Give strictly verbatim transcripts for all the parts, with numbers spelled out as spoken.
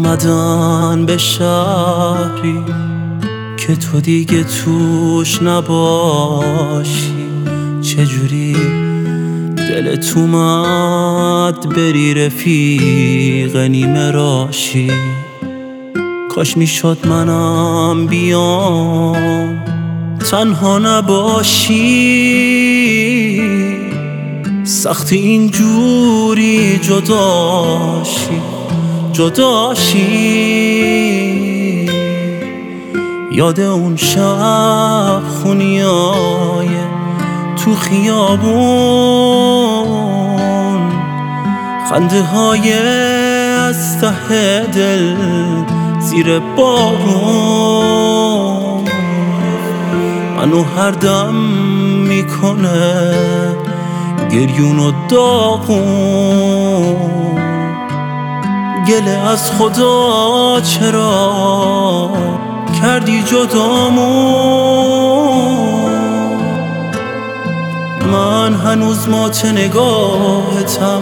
اومدن به شهری که تو دیگه توش نباشی. چجوری دلت اومد بری رفیق نیمه راشی. کاش میشد منم بیام تنها نباشی. سخت اینجوری جداشی جداشی. یاد اون شب خونیای تو خیابون، خنده های از ته دل زیر بارون، منو هر دم میکنه گریون و داغون. گله از خدا چرا کردی جدامون. من هنوز مات نگاهتم،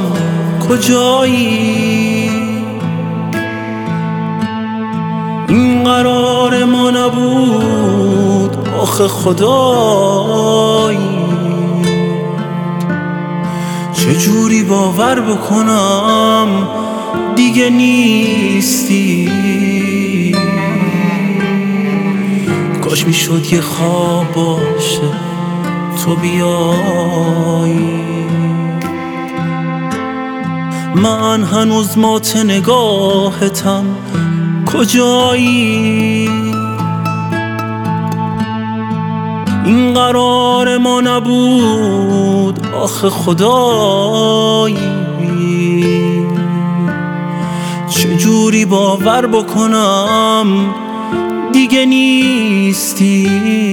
کجایی؟ این قرار ما نبود آخه خدایی. چجوری باور بکنم دیگه نیستی؟ کاش میشد یه خواب باشه تو بیایی. من هنوز مات نگاهتم، کجایی؟ این قرار ما نبود آخه خدایی. چجوری باور بکنم دیگه نیستی؟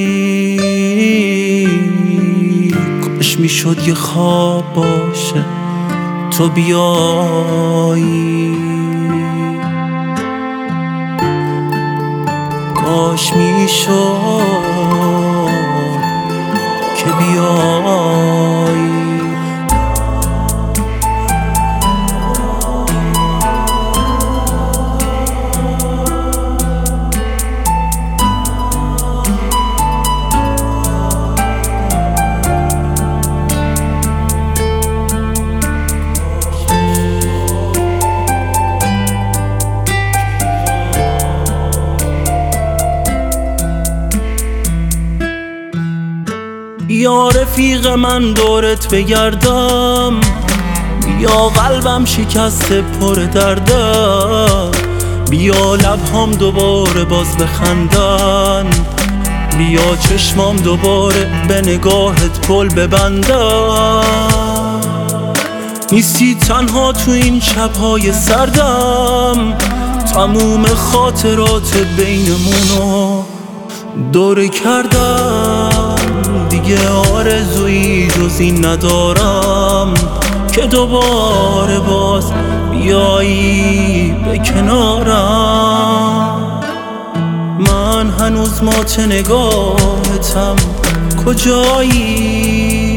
کاش میشد یه خواب باشه تو بیایی. کاش میشد که بیایی. یا رفیق من دورت بگردم، بیا قلبم شکسته پر درده، بیا لبهام دوباره باز بخندن، بیا چشمام دوباره به نگاهت گل ببندن. نیستی تنها تو این شبهای سردم، تموم خاطرات بینمونو دوره کردم. دیگه آرزویی جز این ندارم که دوباره باز بیایی به کنارم. من هنوز مات نگاهتم، کجایی؟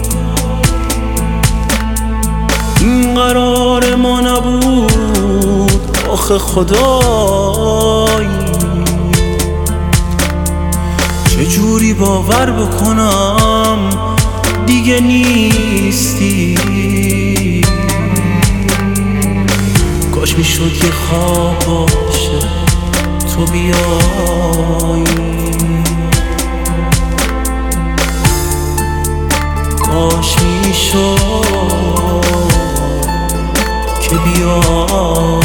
این قرار ما نبود آخه خدایی. چجوری باور بکنم دیگه نیستی؟ کاش میشد یه خواب باشه تو بیایی. کاش میشد که بیایی.